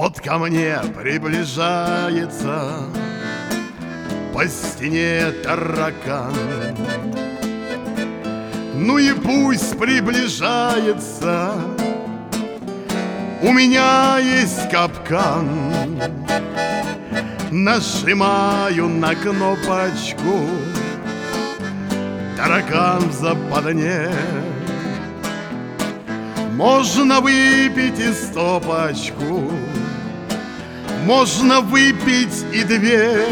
Вот ко мне приближается по стене таракан. Ну и пусть приближается, у меня есть капкан. Нажимаю на кнопочку, таракан в западне. Можно выпить и стопочку, можно выпить и две.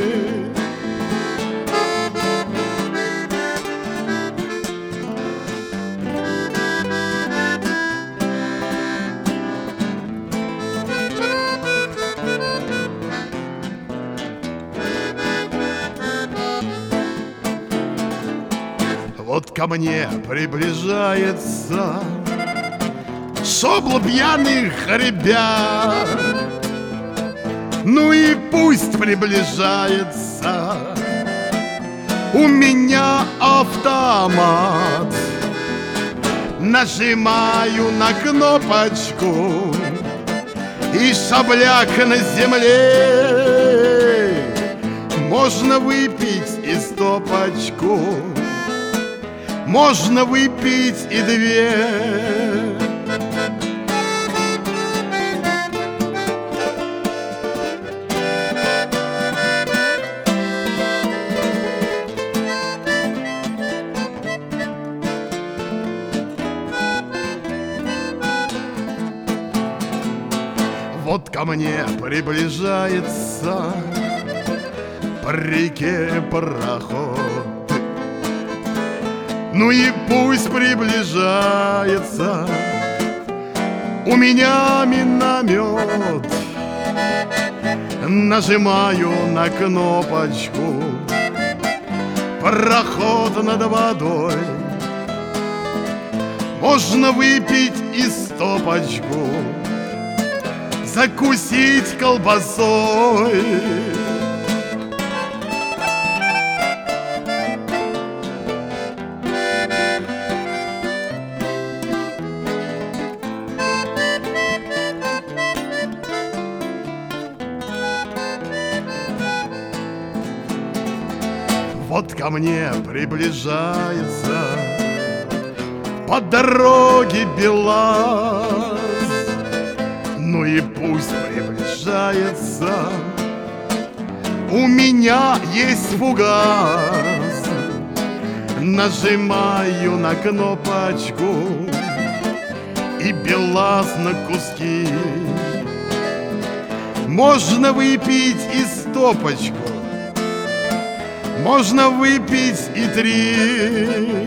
Вот ко мне приближается шобло пьяных ребят. Ну и пусть приближается, у меня автомат. Нажимаю на кнопочку, и шабляк на земле. Можно выпить и стопочку, можно выпить и две. Вот ко мне приближается по реке пароход. Ну и пусть приближается, у меня миномет. Нажимаю на кнопочку, пароход над водой. Можно выпить и стопочку, закусить колбасой. Вот ко мне приближается по дороге БелАЗ. Ну и пусть приближается, у меня есть фугас. Нажимаю на кнопочку, и БелАЗ на куски. Можно выпить и стопочку, можно выпить и три.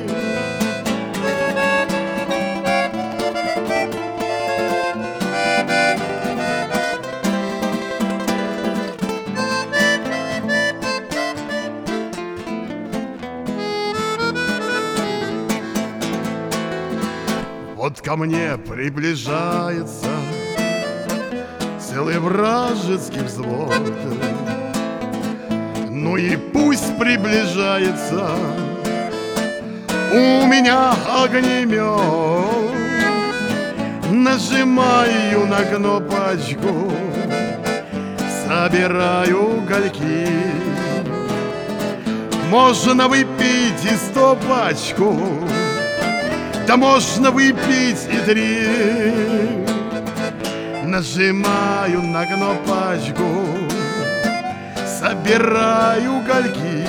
Вот ко мне приближается целый вражеский взвод. Ну и пусть приближается, у меня огнемет. Нажимаю на кнопочку, собираю угольки. Можно выпить и стопочку, да можно выпить и три. Нажимаю на кнопочку, собираю угольки.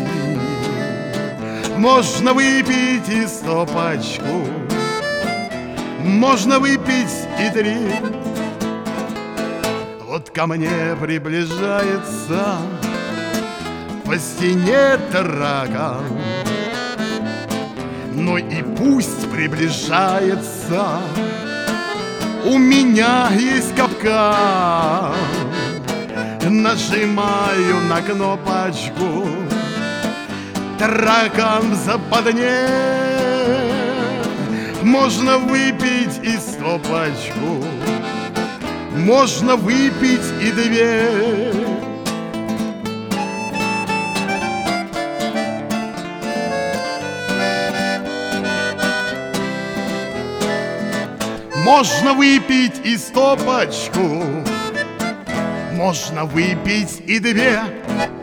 Можно выпить и стопочку, можно выпить и три. Вот ко мне приближается по стене таракан. Ну и пусть приближается, у меня есть капкан. Нажимаю на кнопочку, таракан в западне. Можно выпить и стопочку, можно выпить и две. Можно выпить и стопочку, Можно выпить и две.